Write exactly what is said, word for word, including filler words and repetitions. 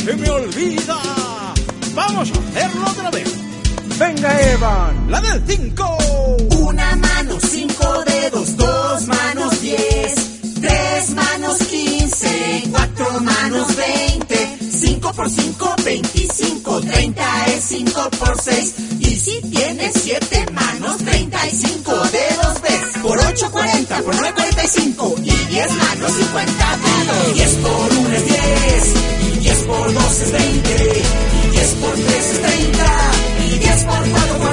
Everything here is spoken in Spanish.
se me olvida. Vamos a hacerlo otra vez. Venga, Evan. La del cinco. Una mano, cinco dedos, dos manos, diez. Tres manos, quince. Cuatro manos, veinte. Cinco por cinco, veinticinco. Treinta es cinco por seis. Y si tienes siete manos, treinta y cinco dedos ves. Por ocho, cuarenta. Por nueve, cuarenta y cinco. Y diez manos, cincuenta dedos. Diez por uno es diez. Y diez por dos es veinte. Y diez por tres es treinta. Y diez por cuatro